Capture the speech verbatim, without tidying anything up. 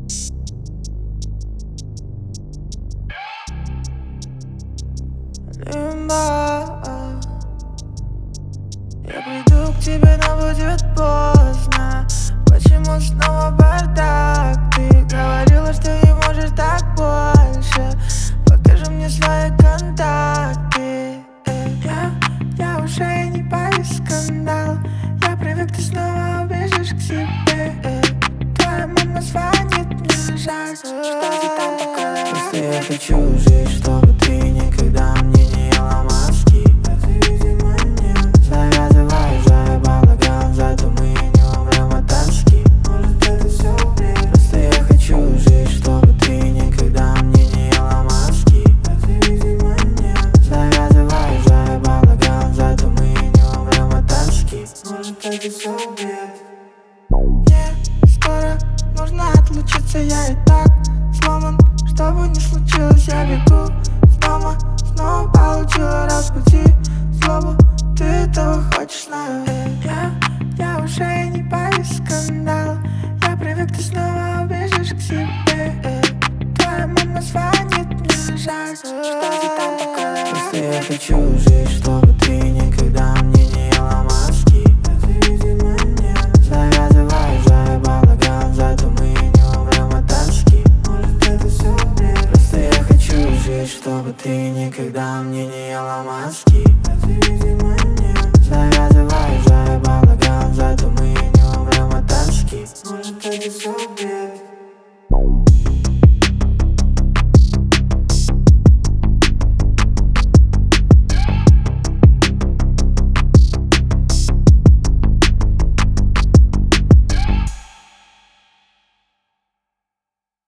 Лимба. Я приду к тебе, но будет поздно. Почему снова бардак? Ты говорила, что не можешь так больше. Покажи мне свои контакты. Я, я уже не боюсь скандал. Я привык, ты снова убежишь к себе. Твоя мама звонит, мне жаль, что ты там такое. Просто я хочу жить, чтобы ты никогда мне не ела мозги. А ты, видимо, нет. Завязывай уже балаган, зато мы не умрем от тоски. Может, это все бред. Просто я хочу жить, чтобы ты никогда мне не ела мозги. А ты, видимо, нет. Завязывай уже балаган, зато мы не умрем от тоски. Может, это все бред. Мне скоро нужно отлучиться, я и так сломан. Что бы ни случилось, я бегу с дома. Снова получила раскрути злобу. Ты этого хочешь, знаю. Я, я уже не боюсь скандала. Я привык, ты снова убежишь к себе. Твоя мама звонит, мне жаль, что ты там такое. Просто я хочу жить, чтобы ты никогда мне не ела мозги. А ты, видимо, нет. Завязывай уже балаган, зато мы не умрем от тоски. Может, это все бред. Просто я хочу жить, чтобы ты никогда мне не ела мозги. А ты, видимо, нет. Завязывай уже балаган, зато мы не умрем от тоски. Может, это все